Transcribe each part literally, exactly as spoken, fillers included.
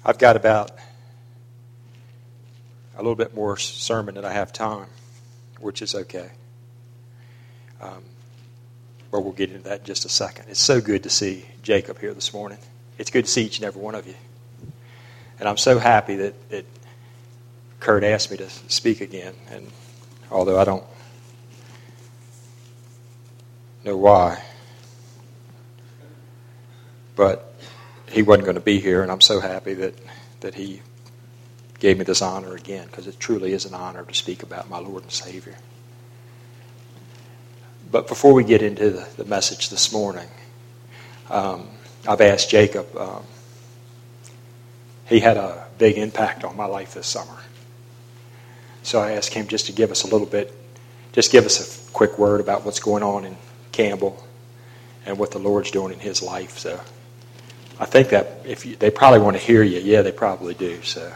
I've got about a little bit more sermon than I have time, which is okay. Um, but we'll get into that in just a second. It's so good to see Jacob here this morning. It's good to see each and every one of you. And I'm so happy that, that Kurt asked me to speak again. And although I don't know why, but he wasn't going to be here, and I'm so happy that, that he gave me this honor again, because it truly is an honor to speak about my Lord and Savior. But before we get into the, the message this morning, um, I've asked Jacob. Um, he had a big impact on my life this summer. So I asked him just to give us a little bit, just give us a quick word about what's going on in Campbell and what the Lord's doing in his life. So I think that if you, they probably want to hear you. Yeah, they probably do. So,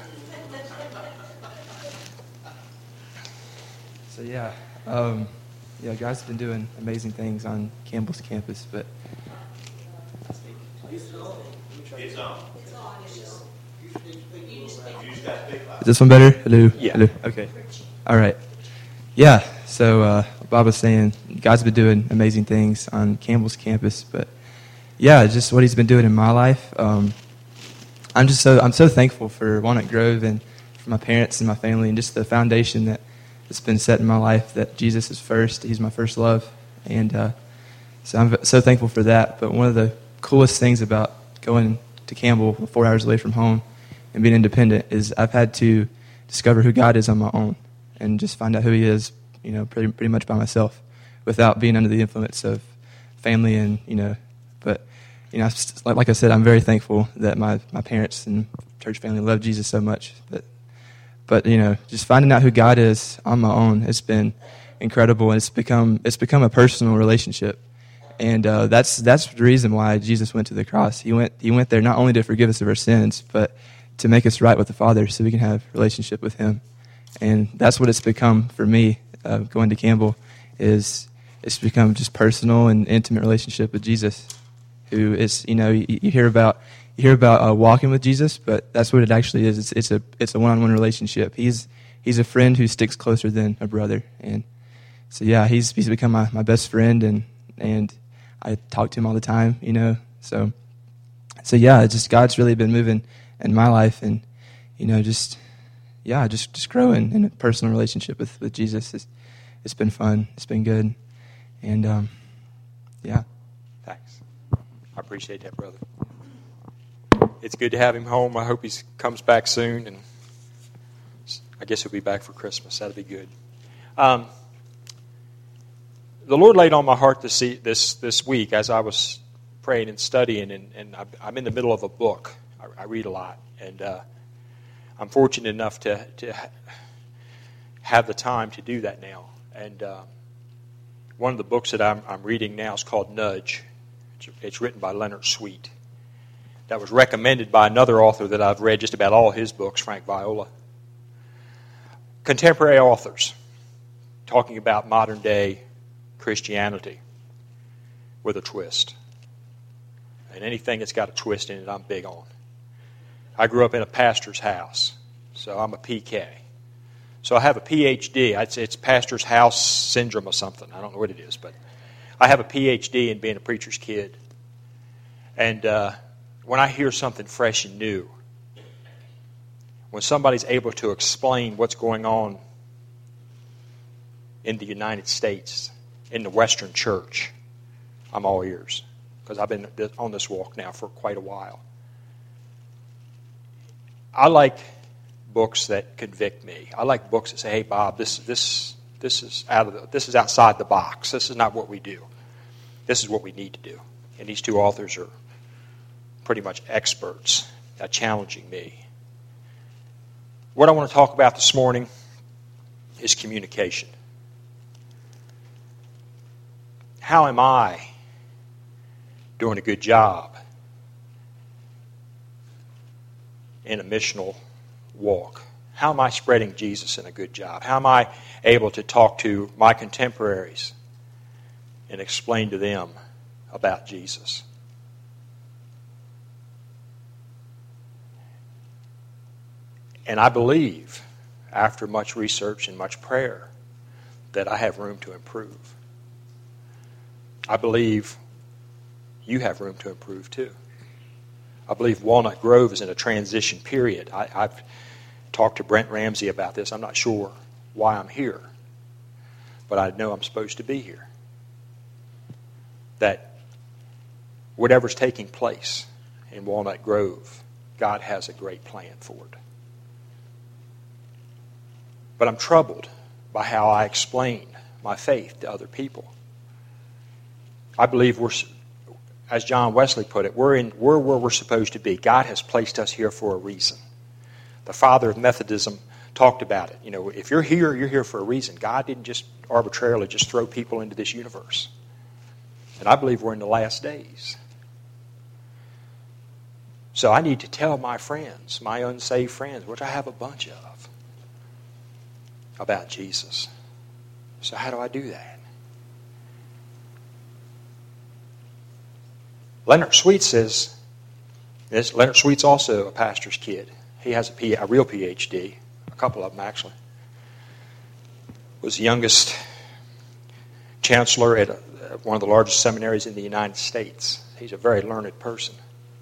so yeah, um, yeah, God's been doing amazing things on Campbell's campus. But it's on. Is this one better? Hello. Yeah. Hello. Okay. All right. Yeah. So uh, Bob was saying God's been doing amazing things on Campbell's campus, but yeah, just what He's been doing in my life. Um, I'm just so I'm so thankful for Walnut Grove and for my parents and my family, and just the foundation that has been set in my life. That Jesus is first; He's my first love, and uh, so I'm so thankful for that. But one of the coolest things about going to Campbell, four hours away from home, and being independent, is I've had to discover who God is on my own, and just find out who He is, you know, pretty pretty much by myself, without being under the influence of family and you know. But you know, like I said, I'm very thankful that my, my parents and church family love Jesus so much. But, but you know, just finding out who God is on my own has been incredible, and it's become it's become a personal relationship. And uh, that's that's the reason why Jesus went to the cross. He went he went there not only to forgive us of our sins, but to make us right with the Father, so we can have a relationship with Him. And that's what it's become for me. Uh, going to Campbell is it's become just personal and intimate relationship with Jesus. Who is, you know, you, you hear about you hear about uh, walking with Jesus, but that's what it actually is. It's, it's a it's a one-on-one relationship. He's he's a friend who sticks closer than a brother, and so yeah, he's he's become my, my best friend, and and I talk to him all the time, you know. So so yeah, it's just God's really been moving in my life, and you know, just yeah, just just growing in a personal relationship with, with Jesus. It's, it's been fun. It's been good, and um, yeah. Thanks. I appreciate that, brother. It's good to have him home. I hope he comes back soon, and I guess he'll be back for Christmas. That'll be good. Um, the Lord laid on my heart this this this week as I was praying and studying, and, and I'm in the middle of a book. I, I read a lot, and uh, I'm fortunate enough to to have the time to do that now. And uh, one of the books that I'm, I'm reading now is called Nudge. It's, it's written by Leonard Sweet. That was recommended by another author that I've read just about all his books, Frank Viola. Contemporary authors talking about modern day Christianity with a twist. And anything that's got a twist in it, I'm big on. I grew up in a pastor's house, so I'm a P K. So I have a P H D. I'd say it's pastor's house syndrome or something. I don't know what it is, but I have a P H D in being a preacher's kid. And uh, when I hear something fresh and new, when somebody's able to explain what's going on in the United States, in the Western church, I'm all ears. Because I've been on this walk now for quite a while. I like books that convict me. I like books that say, "Hey, Bob, this this this is out of the, this is outside the box. This is not what we do. This is what we need to do." And these two authors are pretty much experts at challenging me. What I want to talk about this morning is communication. How am I doing a good job in a missional walk? How am I spreading Jesus in a good job? How am I able to talk to my contemporaries and explain to them about Jesus? And I believe, after much research and much prayer, that I have room to improve. I believe you have room to improve too. I believe Walnut Grove is in a transition period. I, I've talked to Brent Ramsey about this. I'm not sure why I'm here, but I know I'm supposed to be here. That whatever's taking place in Walnut Grove, God has a great plan for it. But I'm troubled by how I explain my faith to other people. I believe we're, as John Wesley put it, we're, in, we're where we're supposed to be. God has placed us here for a reason. The father of Methodism talked about it. You know, if you're here, you're here for a reason. God didn't just arbitrarily just throw people into this universe. And I believe we're in the last days. So I need to tell my friends, my unsaved friends, which I have a bunch of, about Jesus. So how do I do that? Leonard Sweet says, this, Leonard Sweet's also a pastor's kid. He has a, P, a real P H D, a couple of them actually. Was the youngest chancellor at a, one of the largest seminaries in the United States. He's a very learned person.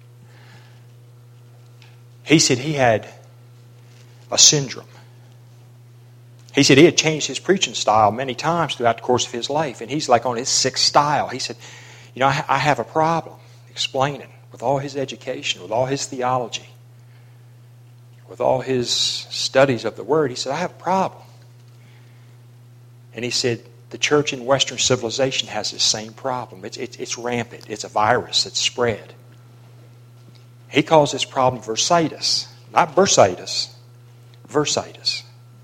He said he had a syndrome. He said he had changed his preaching style many times throughout the course of his life, and he's like on his sixth style. He said, you know, I, I have a problem explaining with all his education, with all his theology, with all his studies of the Word. He said, I have a problem. And he said, the church in Western civilization has this same problem. It's, it's, it's rampant. It's a virus. It's spread. He calls this problem bursitis. Not bursitis, bursitis.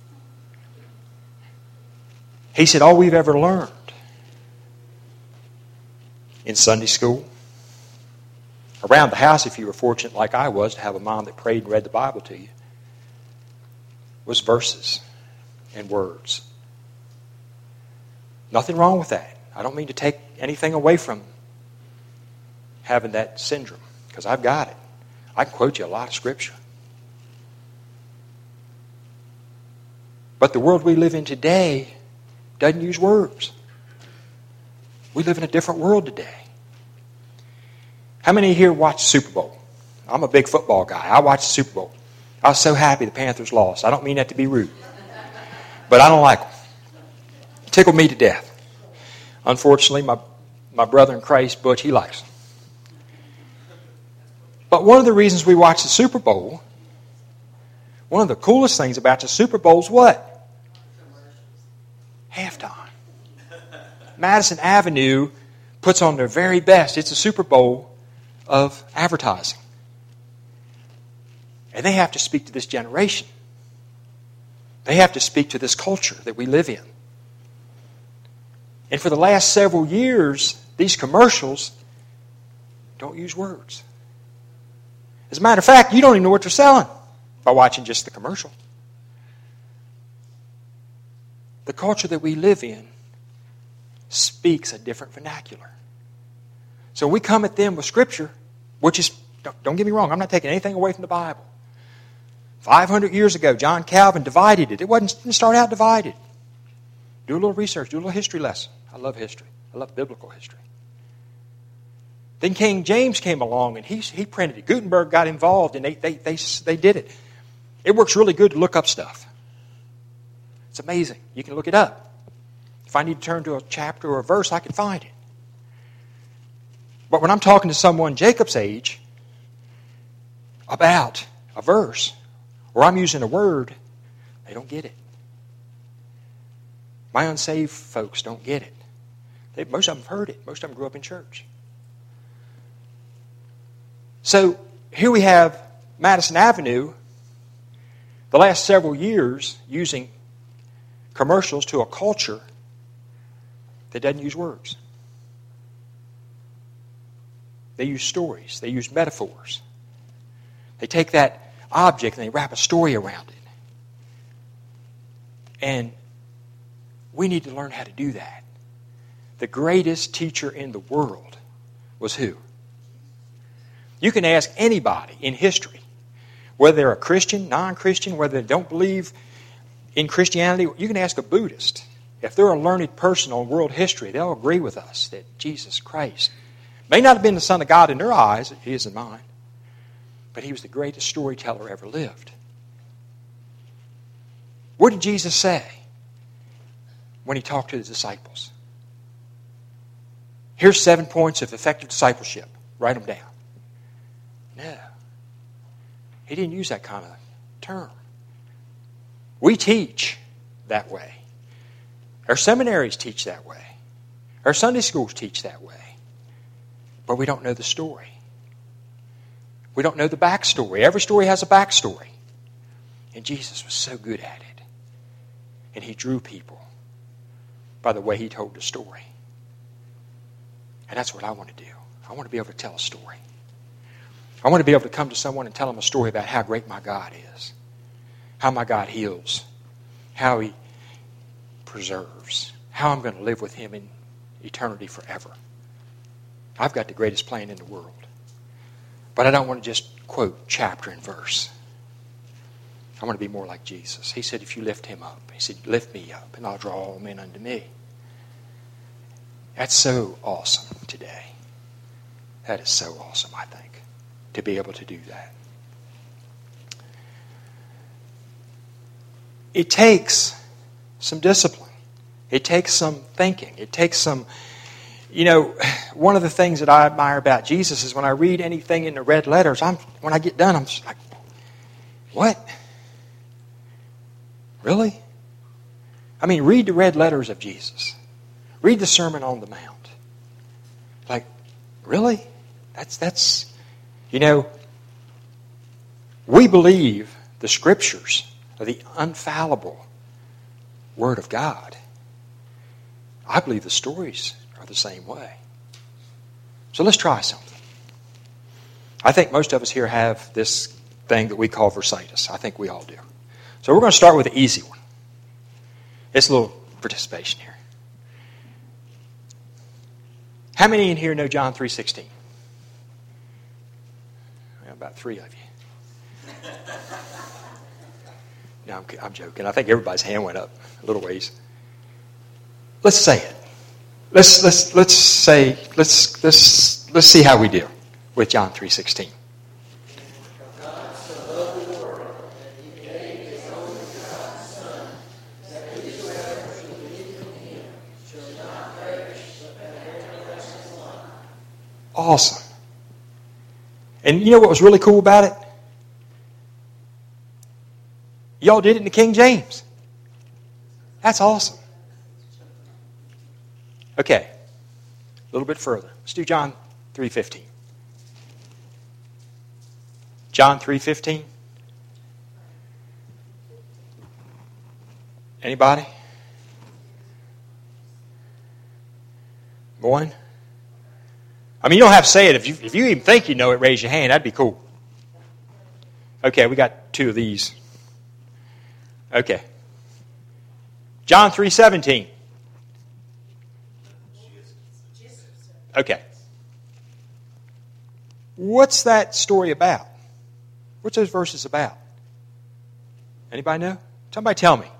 He said, all we've ever learned in Sunday school, around the house, if you were fortunate like I was to have a mom that prayed and read the Bible to you, was verses and words. Nothing wrong with that. I don't mean to take anything away from having that syndrome, because I've got it. I can quote you a lot of Scripture. But the world we live in today doesn't use words. We live in a different world today. How many here watch the Super Bowl? I'm a big football guy. I watch the Super Bowl. I was so happy the Panthers lost. I don't mean that to be rude. But I don't like them. It tickled me to death. Unfortunately, my, my brother in Christ, Butch, he likes them. But one of the reasons we watch the Super Bowl, one of the coolest things about the Super Bowl is what? Halftime. Madison Avenue puts on their very best. It's a Super Bowl of advertising. And they have to speak to this generation. They have to speak to this culture that we live in. And for the last several years, these commercials don't use words. As a matter of fact, you don't even know what they're selling by watching just the commercial. The culture that we live in speaks a different vernacular. So we come at them with Scripture, which is, don't get me wrong, I'm not taking anything away from the Bible. five hundred years ago, John Calvin divided it. It wasn't, didn't start out divided. Do a little research, do a little history lesson. I love history. I love biblical history. Then King James came along and he, he printed it. Gutenberg got involved and they, they, they, they did it. It works really good to look up stuff. It's amazing. You can look it up. If I need to turn to a chapter or a verse, I can find it. But when I'm talking to someone Jacob's age about a verse, or I'm using a word, they don't get it. My unsaved folks don't get it. They, most of them have heard it. Most of them grew up in church. So here we have Madison Avenue, the last several years, using commercials to a culture that doesn't use words. They use stories. They use metaphors. They take that object and they wrap a story around it. And we need to learn how to do that. The greatest teacher in the world was who? You can ask anybody in history, Whether they're a Christian, non-Christian, whether they don't believe in Christianity, you can ask a Buddhist. If they're a learned person on world history, they'll agree with us that Jesus Christ may not have been the Son of God in their eyes, He is in mine, but He was the greatest storyteller ever lived. What did Jesus say when He talked to His disciples? Here's seven points of effective discipleship. Write them down. No. He didn't use that kind of term. We teach that way. Our seminaries teach that way. Our Sunday schools teach that way. But we don't know the story. We don't know the backstory. Every story has a backstory. And Jesus was so good at it. And He drew people by the way He told the story. And that's what I want to do. I want to be able to tell a story. I want to be able to come to someone and tell them a story about how great my God is. How my God heals. How He preserves. How I'm going to live with Him in eternity forever. I've got the greatest plan in the world. But I don't want to just quote chapter and verse. I want to be more like Jesus. He said, if you lift Him up, He said, lift me up, and I'll draw all men unto me. That's so awesome today. That is so awesome, I think, to be able to do that. It takes some discipline. It takes some thinking. It takes some, you know, one of the things that I admire about Jesus is when I read anything in the red letters, I'm when I get done, I'm just like, what? Really? I mean, read the red letters of Jesus. Read the Sermon on the Mount. Like, really? That's, that's, you know, we believe the Scriptures are the infallible Word of God. I believe the stories are the same way. So let's try something. I think most of us here have this thing that we call Versitis. I think we all do. So we're going to start with the easy one. It's a little participation here. How many in here know John three sixteen? Well, about three of you. No, I'm, I'm joking. I think everybody's hand went up a little ways. Let's say it. Let's let's let's say let's let's let's see how we do with John three sixteen. Awesome. And you know what was really cool about it? Y'all did it in the King James. That's awesome. Okay. A little bit further. Let's do John three fifteen. John three fifteen. Anybody? One? I mean, you don't have to say it. If you, if you even think you know it, raise your hand. That'd be cool. Okay, we got two of these. Okay. John three seventeen. Okay. What's that story about? What's those verses about? Anybody know? Somebody tell me.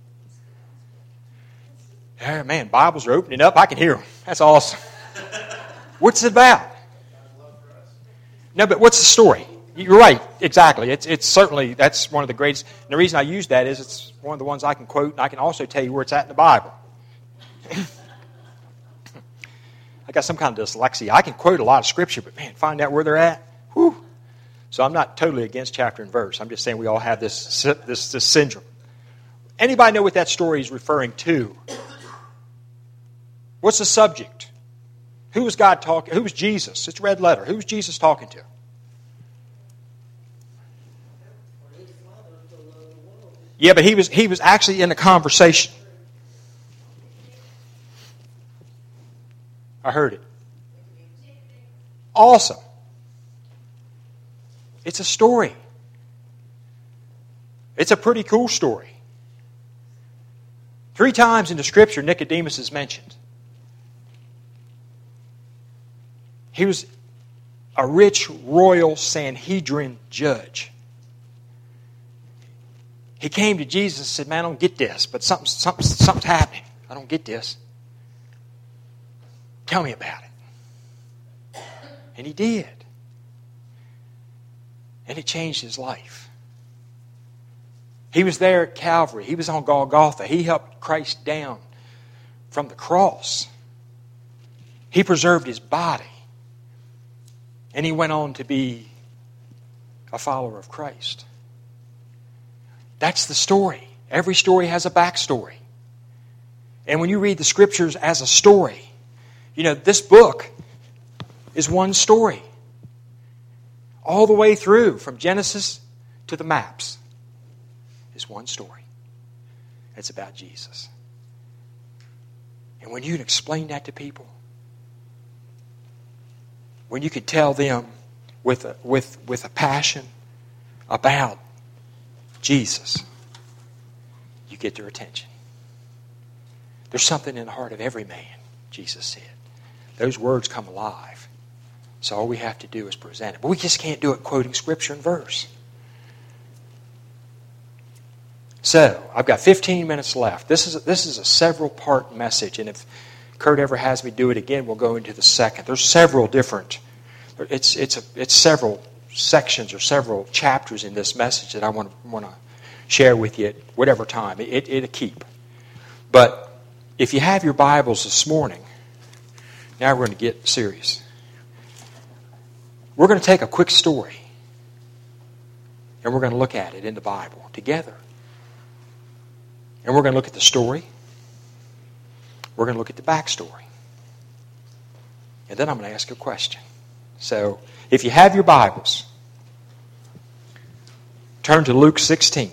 Oh, man, Bibles are opening up. I can hear them. That's awesome. What's it about? No, but what's the story? You're right, exactly. It's it's certainly, that's one of the greatest. And the reason I use that is it's one of the ones I can quote, and I can also tell you where it's at in the Bible. I got some kind of dyslexia. I can quote a lot of Scripture, but man, find out where they're at. Whew. So I'm not totally against chapter and verse. I'm just saying we all have this this, this syndrome. Anybody know what that story is referring to? What's the subject? Who was God talking? Who was Jesus? It's a red letter. Who was Jesus talking to? Yeah, but he was he was actually in a conversation. I heard it. Awesome. It's a story. It's a pretty cool story. Three times in the Scripture, Nicodemus is mentioned. He was a rich royal Sanhedrin judge. He came to Jesus and said, man, I don't get this, but something, something, something's happening. I don't get this. Tell me about it. And he did. And it changed his life. He was there at Calvary. He was on Golgotha. He helped Christ down from the cross. He preserved his body. And he went on to be a follower of Christ. That's the story. Every story has a backstory. And when you read the Scriptures as a story, you know, this book is one story. All the way through, from Genesis to the maps, is one story. It's about Jesus. And when you can explain that to people, when you could tell them with a, with, with a passion about Jesus, you get their attention. There's something in the heart of every man, Jesus said. Those words come alive. So all we have to do is present it. But we just can't do it quoting Scripture and verse. So, I've got fifteen minutes left. This is a, this is a several-part message. And if Kurt ever has me do it again, we'll go into the second. There's several different... It's it's a, it's several sections or several chapters in this message that I want to want to share with you at whatever time. It, it'll keep. But if you have your Bibles this morning, now we're going to get serious. We're going to take a quick story and we're going to look at it in the Bible together. And we're going to look at the story. We're going to look at the backstory. And then I'm going to ask a question. So, if you have your Bibles, turn to Luke sixteen.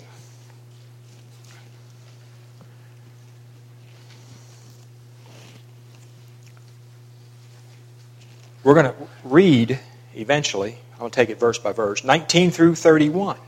We're going to read, eventually, I'm going to take it verse by verse, nineteen through thirty-one.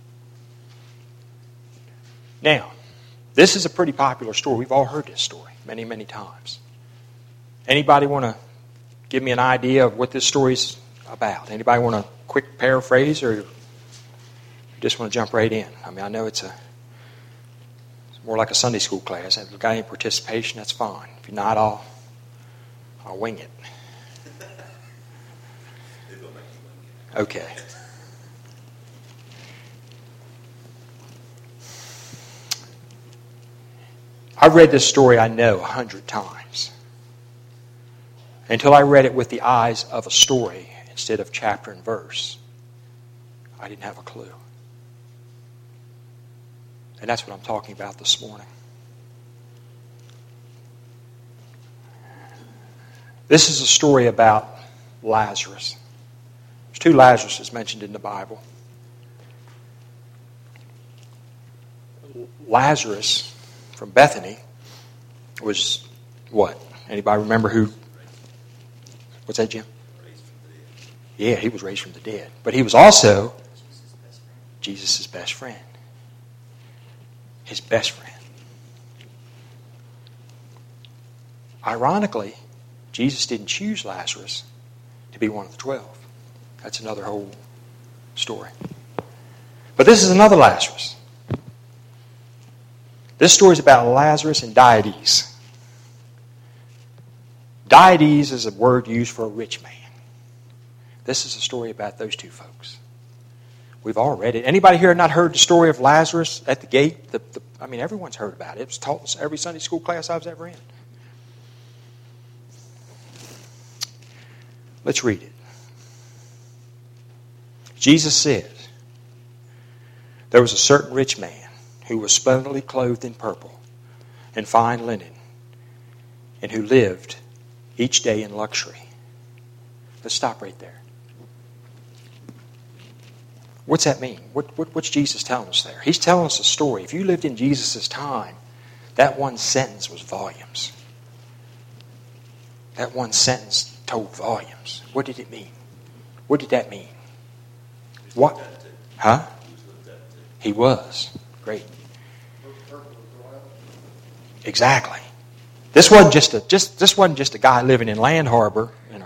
Now, this is a pretty popular story. We've all heard this story many, many times. Anybody want to give me an idea of what this story's about? Anybody want a quick paraphrase, or you just want to jump right in? I mean, I know it's a it's more like a Sunday school class. If you've got any participation, that's fine. If you're not, I'll I'll wing it. Okay. I've read this story, I know, a hundred times. Until I read it with the eyes of a story instead of chapter and verse, I didn't have a clue. And that's what I'm talking about this morning. This is a story about Lazarus. There's two Lazaruses mentioned in the Bible. Lazarus from Bethany was what? Anybody remember who? What's that, Jim? Yeah, he was raised from the dead. But he was also Jesus' best friend. His best friend. Ironically, Jesus didn't choose Lazarus to be one of the twelve. That's another whole story. But this is another Lazarus. This story is about Lazarus and Diades. Diades is a word used for a rich man. This is a story about those two folks. We've all read it. Anybody here not heard the story of Lazarus at the gate? The, the, I mean, everyone's heard about it. It was taught in every Sunday school class I was ever in. Let's read it. Jesus said, "There was a certain rich man who was splendidly clothed in purple and fine linen, and who lived each day in luxury." Let's stop right there. What's that mean? What, what, what's Jesus telling us there? He's telling us a story. If you lived in Jesus' time, that one sentence was volumes. That one sentence told volumes. What did it mean? What did that mean? What? Huh? He was. Great. Exactly. This wasn't just a just this wasn't just a guy living in Land Harbor. You know,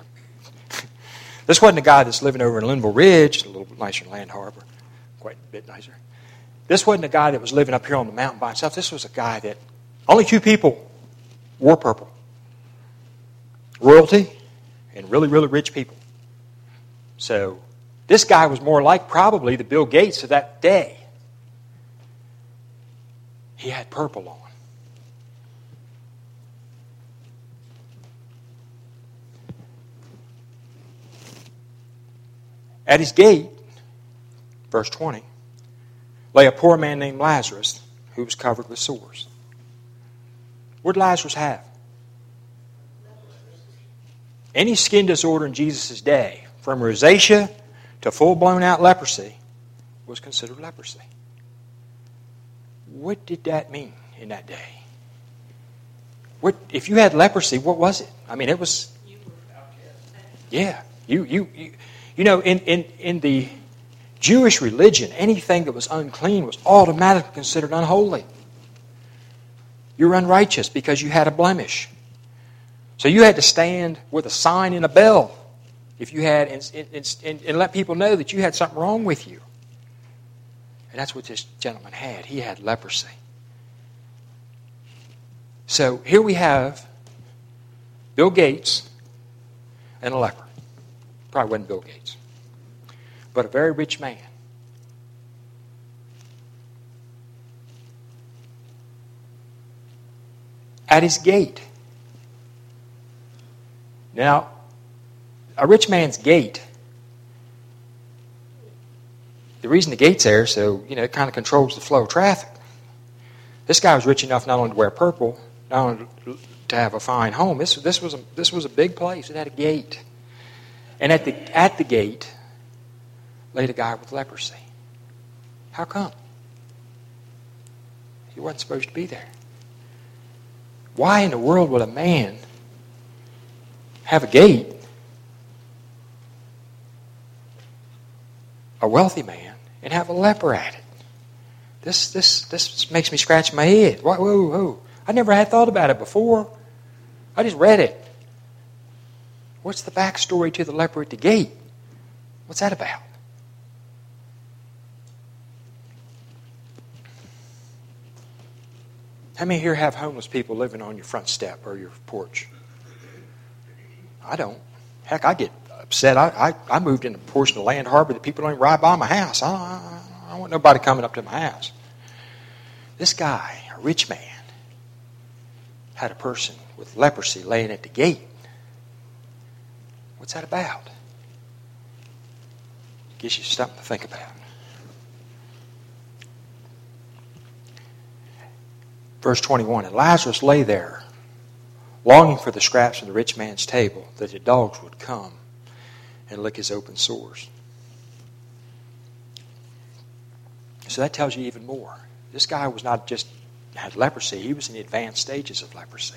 this wasn't a guy that's living over in Linville Ridge, a little bit nicer than Land Harbor, quite a bit nicer. This wasn't a guy that was living up here on the mountain by himself. This was a guy that only two people wore purple. Royalty and really, really rich people. So this guy was more like probably the Bill Gates of that day. He had purple on. At his gate, verse twenty, lay a poor man named Lazarus who was covered with sores. What did Lazarus have? Any skin disorder in Jesus' day, from rosacea to full-blown out leprosy, was considered leprosy. What did that mean in that day? What if you had leprosy? What was it? I mean, it was. Yeah, you you you, you know, in, in in the Jewish religion, anything that was unclean was automatically considered unholy. You're unrighteous because you had a blemish. So you had to stand with a sign and a bell if you had, and, and, and let people know that you had something wrong with you. And that's what this gentleman had. He had leprosy. So here we have Bill Gates and a leper. Probably wasn't Bill Gates, but a very rich man. At his gate. Now, a rich man's gate, the reason the gate's there, so, you know, it kind of controls the flow of traffic. This guy was rich enough not only to wear purple, not only to have a fine home. This, this, was, a, this was a big place. It had a gate. And at the, at the gate laid a guy with leprosy. How come? He wasn't supposed to be there. Why in the world would a man have a gate, a wealthy man, and have a leper at it? This this this makes me scratch my head. Whoa, whoa, whoa. I never had thought about it before. I just read it. What's the backstory to the leper at the gate? What's that about? How many here have homeless people living on your front step or your porch? I don't. Heck, I get upset. I, I, I moved in a portion of Land Harbor that people don't even ride by my house. I don't, I don't want nobody coming up to my house. This guy, a rich man, had a person with leprosy laying at the gate. What's that about? Gives you something to think about. Verse twenty-one, and Lazarus lay there, longing for the scraps from the rich man's table, that the dogs would come and lick his open sores. So that tells you even more. This guy was not just had leprosy, he was in the advanced stages of leprosy.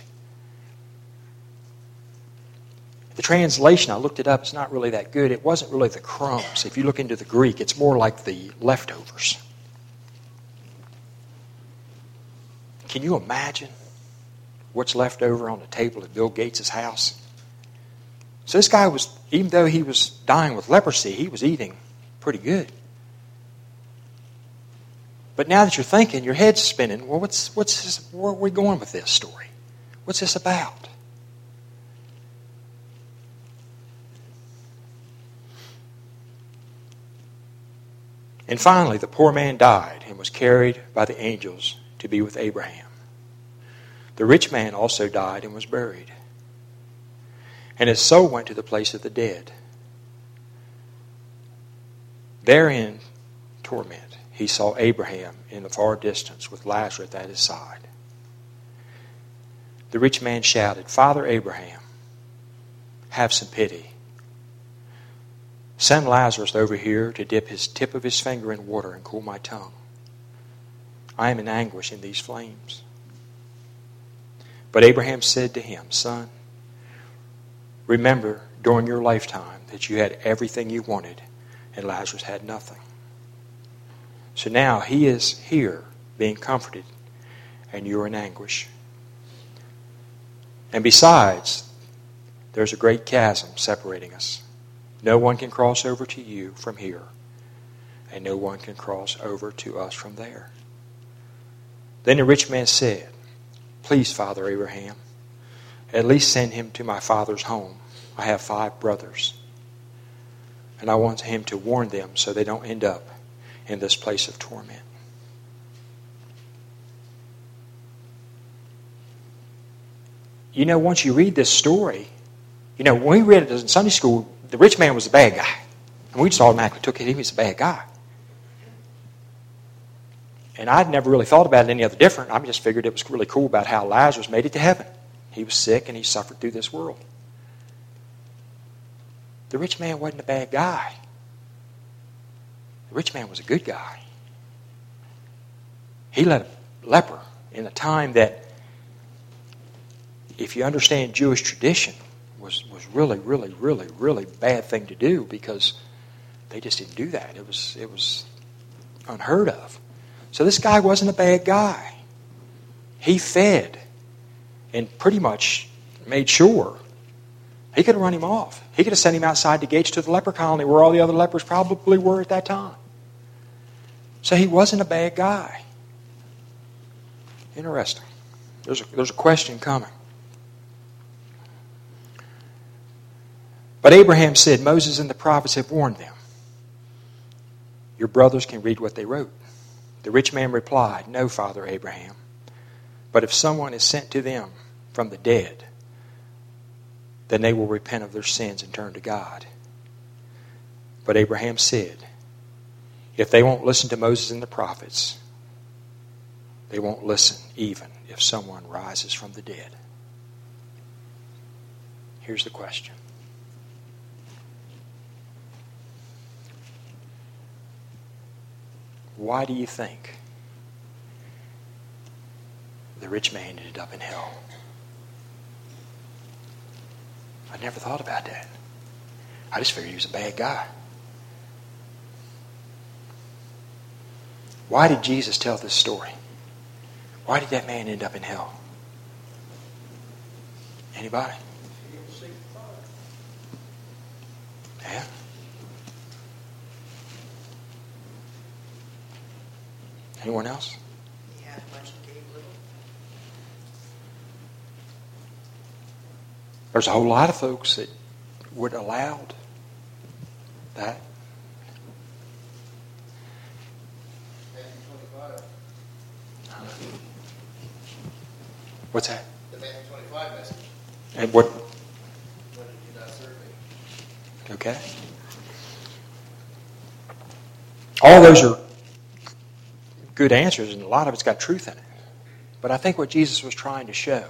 The translation, I looked it up, it's not really that good. It wasn't really the crumbs. If you look into the Greek, it's more like the leftovers. Can you imagine what's left over on the table at Bill Gates' house? So this guy was, even though he was dying with leprosy, he was eating pretty good. But now that you're thinking, your head's spinning, well, what's, what's this, where are we going with this story? What's this about? And finally, the poor man died and was carried by the angels to be with Abraham. The rich man also died and was buried. And his soul went to the place of the dead. There in torment, he saw Abraham in the far distance with Lazarus at his side. The rich man shouted, Father Abraham, have some pity. Send Lazarus over here to dip his tip of his finger in water and cool my tongue. I am in anguish in these flames. But Abraham said to him, Son, remember during your lifetime that you had everything you wanted and Lazarus had nothing. So now he is here being comforted and you're in anguish. And besides, there's a great chasm separating us. No one can cross over to you from here, and no one can cross over to us from there. Then the rich man said, Please, Father Abraham, at least send him to my father's home. I have five brothers, and I want him to warn them so they don't end up in this place of torment. You know, once you read this story, you know, when we read it in Sunday school, the rich man was a bad guy. And we just automatically took it, he was a bad guy. And I'd never really thought about it any other different. I just figured it was really cool about how Lazarus made it to heaven. He was sick and he suffered through this world. The rich man wasn't a bad guy. The rich man was a good guy. He led a leper in a time that, if you understand Jewish tradition, was, was really, really, really, really bad thing to do, because they just didn't do that. It was it was unheard of. So this guy wasn't a bad guy. He fed and pretty much made sure. He could have run him off. He could have sent him outside the gates to the leper colony where all the other lepers probably were at that time. So he wasn't a bad guy. Interesting. There's a, there's a question coming. But Abraham said, Moses and the prophets have warned them. Your brothers can read what they wrote. The rich man replied, No, Father Abraham. But if someone is sent to them from the dead, then they will repent of their sins and turn to God. But Abraham said, If they won't listen to Moses and the prophets, they won't listen even if someone rises from the dead. Here's the question. Why do you think the rich man ended up in hell? I never thought about that. I just figured he was a bad guy. Why did Jesus tell this story? Why did that man end up in hell? Anybody? Yeah? Anyone else? He had much and gave little. There's a whole lot of folks that would allow that. Matthew twenty-five. What's that? The Matthew twenty-five message. And what? When did you not serve me? Okay. All those are good answers, and a lot of it's got truth in it. But I think what Jesus was trying to show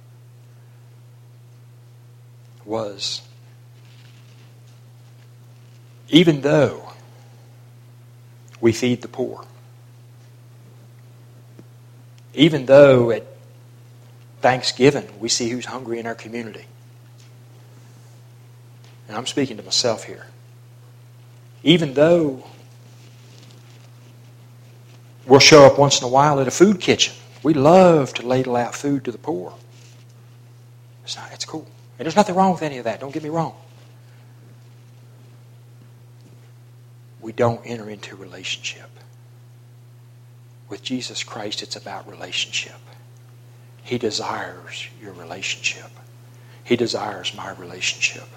was, even though we feed the poor, even though at Thanksgiving we see who's hungry in our community, and I'm speaking to myself here, even though we'll show up once in a while at a food kitchen, we love to ladle out food to the poor. It's not, it's cool. And there's nothing wrong with any of that. Don't get me wrong. We don't enter into a relationship. With Jesus Christ, it's about relationship. He desires your relationship. He desires my relationship.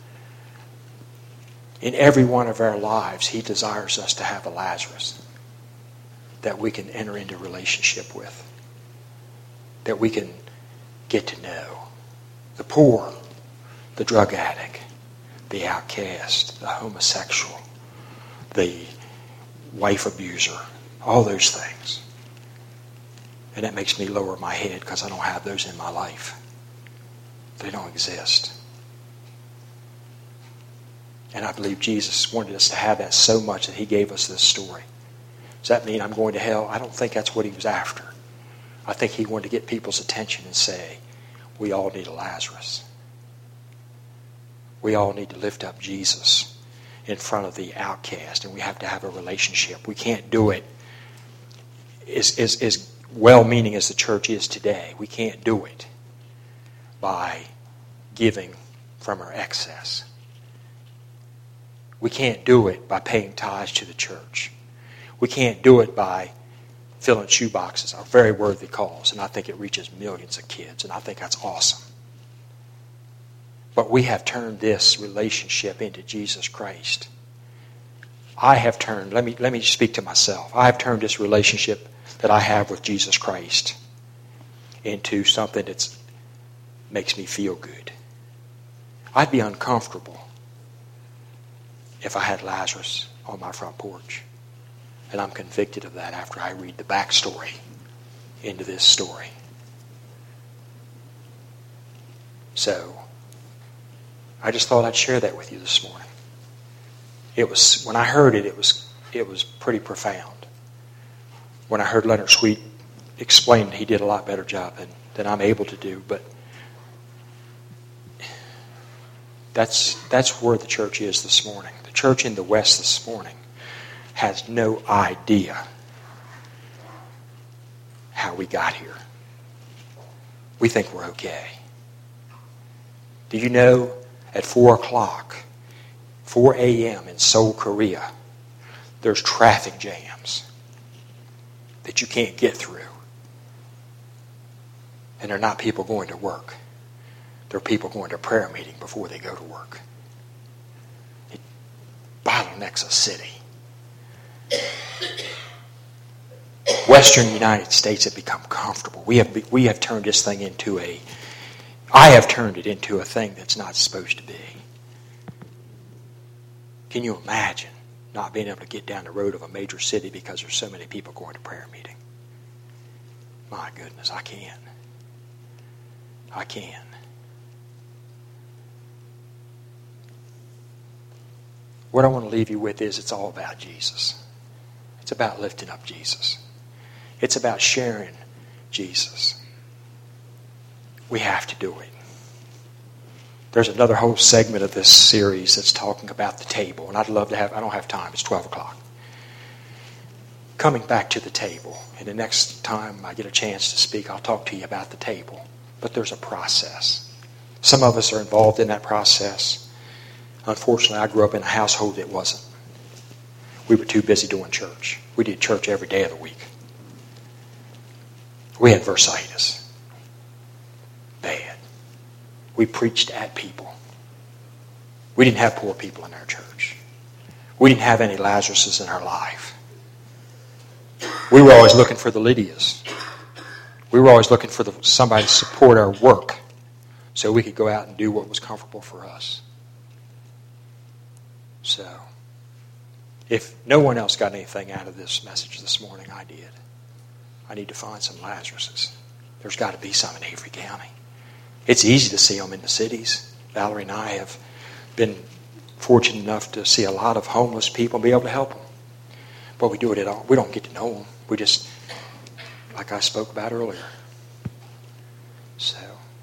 In every one of our lives, He desires us to have a Lazarus that we can enter into relationship with, that we can get to know. The poor, the drug addict, the outcast, the homosexual, the wife abuser, all those things. And that makes me lower my head because I don't have those in my life. They don't exist. And I believe Jesus wanted us to have that so much that He gave us this story. Does that mean I'm going to hell? I don't think that's what He was after. I think He wanted to get people's attention and say, we all need a Lazarus. We all need to lift up Jesus in front of the outcast, and we have to have a relationship. We can't do it as, as, as well-meaning as the church is today. We can't do it by giving from our excess. We can't do it by paying tithes to the church. We can't do it by filling shoe boxes, a very worthy cause, and I think it reaches millions of kids, and I think that's awesome. But we have turned this relationship into Jesus Christ. I have turned, let me, let me speak to myself. I have turned this relationship that I have with Jesus Christ into something that makes me feel good. I'd be uncomfortable if I had Lazarus on my front porch. And I'm convicted of that after I read the backstory into this story. So, I just thought I'd share that with you this morning. It was, when I heard it, it was it was pretty profound. When I heard Leonard Sweet explain, he did a lot better job than, than I'm able to do, but that's that's where the church is this morning. The church in the West this morning has no idea how we got here. We think we're okay. Do you know at four o'clock, four a.m. in Seoul, Korea, there's traffic jams that you can't get through. And they're not people going to work. They're people going to prayer meeting before they go to work. It bottlenecks a city. Western United States have become comfortable. We have we have turned this thing into a, I have turned it into a thing that's not supposed to be. Can you imagine not being able to get down the road of a major city because there's so many people going to prayer meeting? My goodness, I can. I can. What I want to leave you with is it's all about Jesus. It's about lifting up Jesus. It's about sharing Jesus. We have to do it. There's another whole segment of this series that's talking about the table, and I'd love to have, I don't have time, it's twelve o'clock. Coming back to the table, and the next time I get a chance to speak, I'll talk to you about the table. But there's a process. Some of us are involved in that process. Unfortunately, I grew up in a household that wasn't. We were too busy doing church. We did church every day of the week. We had bursitis. Bad. We preached at people. We didn't have poor people in our church. We didn't have any Lazaruses in our life. We were always looking for the Lydias. We were always looking for the, somebody to support our work so we could go out and do what was comfortable for us. So, if no one else got anything out of this message this morning, I did. I need to find some Lazaruses. There's got to be some in Avery County. It's easy to see them in the cities. Valerie and I have been fortunate enough to see a lot of homeless people and be able to help them. But we do it at all. We don't get to know them. We just, like I spoke about earlier. So,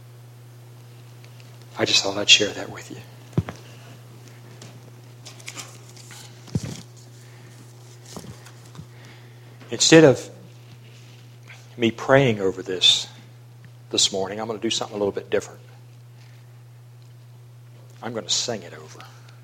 I just thought I'd share that with you. Instead of me praying over this this morning, I'm going to do something a little bit different. I'm going to sing it over.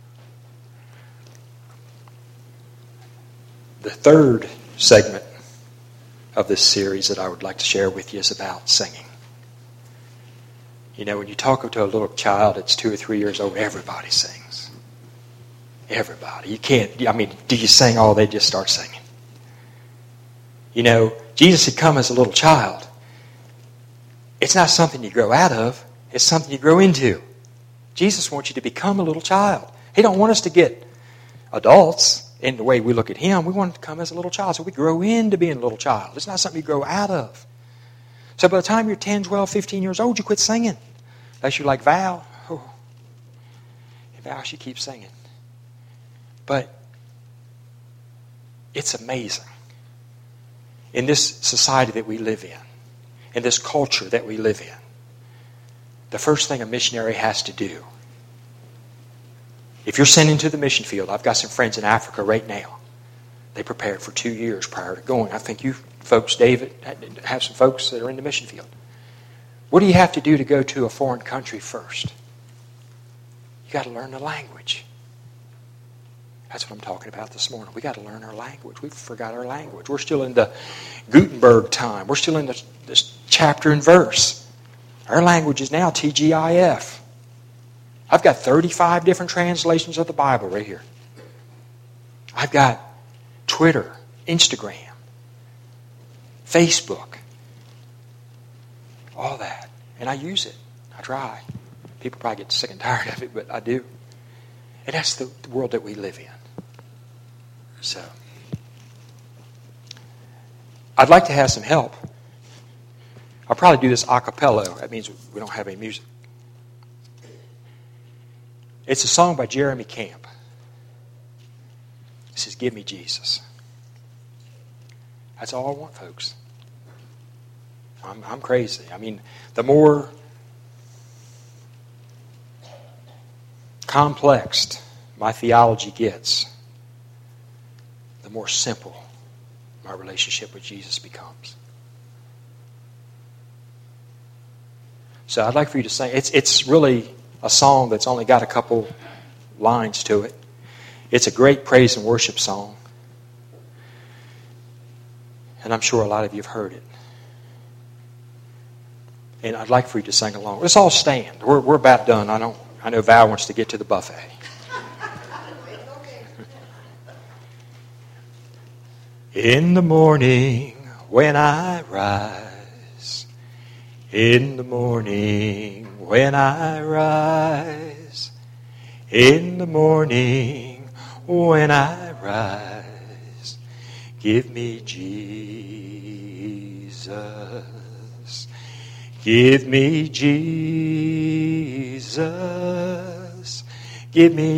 The third segment of this series that I would like to share with you is about singing. You know, when you talk to a little child that's two or three years old, everybody sings. Everybody. You can't, I mean, do you sing all they just start singing? You know, Jesus had come as a little child. It's not something you grow out of. It's something you grow into. Jesus wants you to become a little child. He don't want us to get adults in the way we look at Him. We want to come as a little child. So we grow into being a little child. It's not something you grow out of. So by the time you're ten, twelve, fifteen years old, you quit singing. Unless you're like Val. Oh. Val, she keeps singing. But it's amazing. In this society that we live in, in this culture that we live in, the first thing a missionary has to do, if you're sent into the mission field, I've got some friends in Africa right now. They prepared for two years prior to going. I think you folks, David, have some folks that are in the mission field. What do you have to do to go to a foreign country first? You got to learn the language. That's what I'm talking about this morning. We got to learn our language. We've forgot our language. We're still in the Gutenberg time. We're still in the, this chapter and verse. Our language is now T G I F. I've got thirty-five different translations of the Bible right here. I've got Twitter, Instagram, Facebook, all that. And I use it. I try. People probably get sick and tired of it, but I do. And that's the, the world that we live in. So, I'd like to have some help. I'll probably do this a cappella. That means we don't have any music. It's a song by Jeremy Camp. It says, "Give me Jesus." That's all I want, folks. I'm, I'm crazy. I mean, the more complex my theology gets, the more simple my relationship with Jesus becomes. So I'd like for you to sing. It's, it's really a song that's only got a couple lines to it. It's a great praise and worship song. And I'm sure a lot of you have heard it. And I'd like for you to sing along. Let's all stand. We're, we're about done. I don't. I know Val wants to get to the buffet. In the morning when I rise, in the morning when I rise, in the morning when I rise, give me Jesus, give me Jesus, give me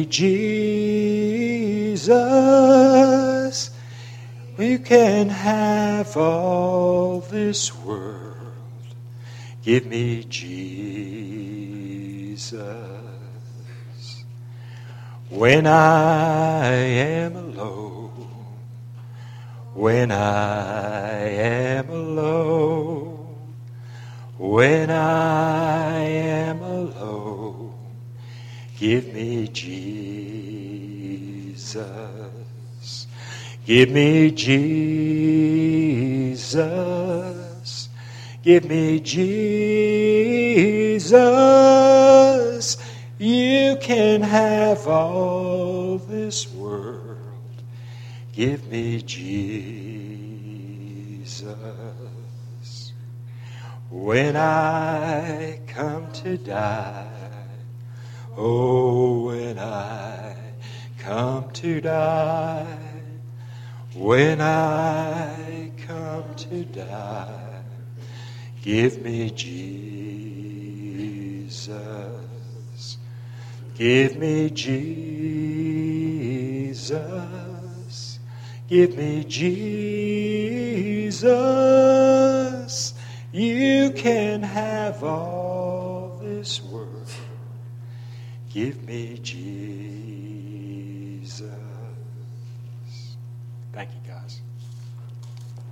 Jesus. You can have all this world. Give me Jesus. When I am alone, when I am alone, when I am alone, give me Jesus. Give me Jesus. Give me Jesus. You can have all this world. Give me Jesus. When I come to die, oh, when I come to die, when I come to die, give me Jesus. Give me Jesus. Give me Jesus. You can have all this world. Give me Jesus. Thank you.